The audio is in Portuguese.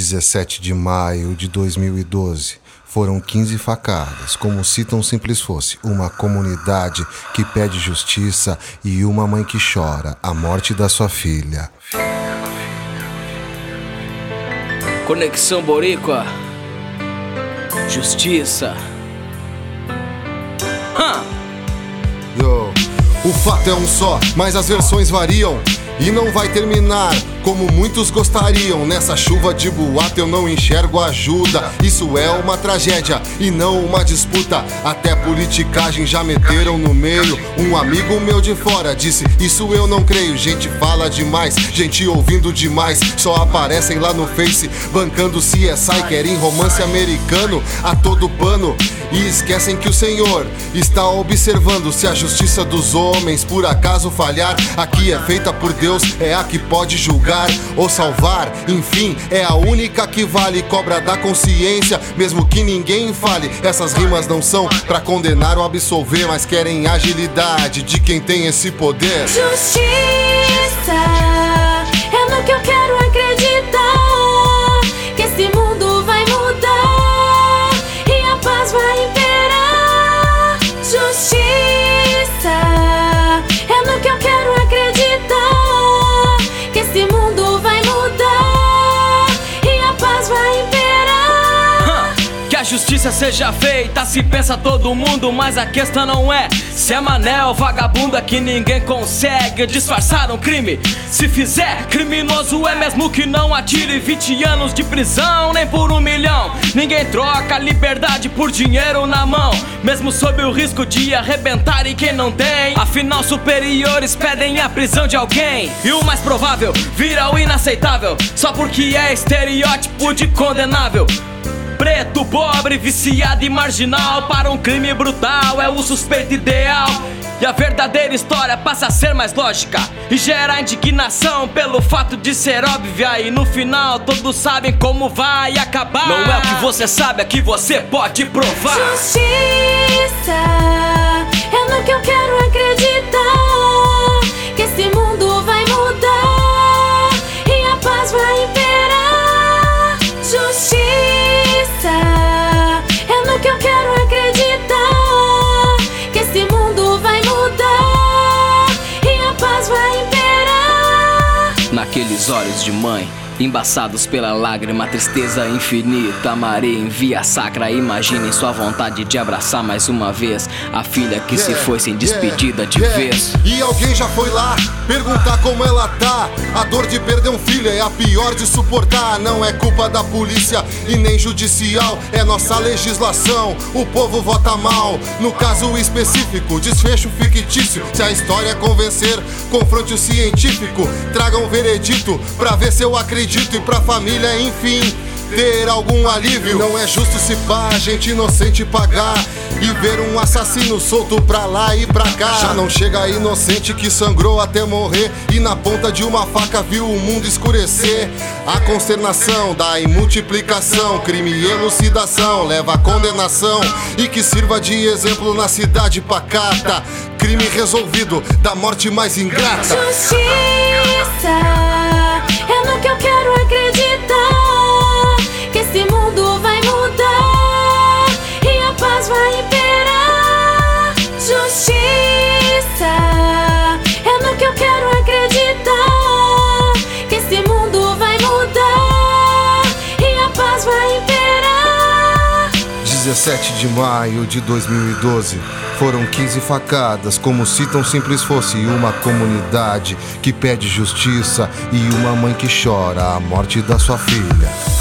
17 de maio de 2012, foram 15 facadas, como se tão simples fosse uma comunidade que pede justiça e uma mãe que chora a morte da sua filha. Conexão Boricua, justiça. Yo. O fato é um só, mas as versões variam. E não vai terminar como muitos gostariam. Nessa chuva de boato eu não enxergo ajuda. Isso é uma tragédia e não uma disputa. Até politicagem já meteram no meio. Um amigo meu de fora disse, isso eu não creio. Gente fala demais, gente ouvindo demais. Só aparecem lá no Face bancando CSI. Querem romance americano a todo pano. E esquecem que o Senhor está observando. Se a justiça dos homens por acaso falhar, aqui é feita por Deus, é a que pode julgar ou salvar. Enfim, é a única que vale. Cobra da consciência, mesmo que ninguém fale. Essas rimas não são pra condenar ou absolver, mas querem agilidade de quem tem esse poder. Justiça é no que eu quero acreditar, que esse mundo vai mudar e a paz vai imperar. Justiça é no que eu quero acreditar, que esse mundo vai mudar e a paz vai imperar. Que a justiça seja feita, se pensa todo mundo, mas a questão não é se é mané ou vagabunda, que ninguém consegue disfarçar um crime. Se fizer, criminoso é mesmo que não atire. 20 anos de prisão, nem por 1 milhão. Ninguém troca liberdade por dinheiro na mão, mesmo sob o risco de arrebentar e quem não tem. Afinal, superiores pedem a prisão de alguém, e o mais provável vira o inaceitável, só porque é estereótipo de condenável. Preto, pobre, viciado e marginal, para um crime brutal é o suspeito ideal. E a verdadeira história passa a ser mais lógica e gera indignação pelo fato de ser óbvia. E no final todos sabem como vai acabar. Não é o que você sabe, é que você pode provar. Justiça é no que eu quero acreditar, que esse mundo vai mudar e a paz vai imperar. Justiça é no que eu quero acreditar, que esse mundo vai mudar e a paz vai imperar. Naqueles olhos de mãe, embaçados pela lágrima, tristeza infinita, Maria envia sacra. Imaginem sua vontade de abraçar mais uma vez a filha que se foi sem despedida de vez. E alguém já foi lá perguntar como ela tá. A dor de perder um filho é a pior de suportar. Não é culpa da polícia e nem judicial, é nossa legislação. O povo vota mal. No caso específico, desfecho fictício. Se a história convencer, confronte o científico. Traga um veredito pra ver se eu acredito. E pra família, enfim, ter algum alívio. Não é justo se pá, gente inocente pagar e ver um assassino solto pra lá e pra cá. Já não chega inocente que sangrou até morrer e na ponta de uma faca viu o mundo escurecer. A consternação da multiplicação, crime e elucidação leva à condenação, e que sirva de exemplo na cidade pacata. Crime resolvido da morte mais ingrata. Justiça é no que eu quero acreditar, que esse mundo vai mudar e a paz vai imperar. Justiça é no que eu quero acreditar, que esse mundo vai mudar e a paz vai imperar. 17 de maio de 2012, foram 15 facadas, como se tão simples fosse uma comunidade que pede justiça e uma mãe que chora a morte da sua filha.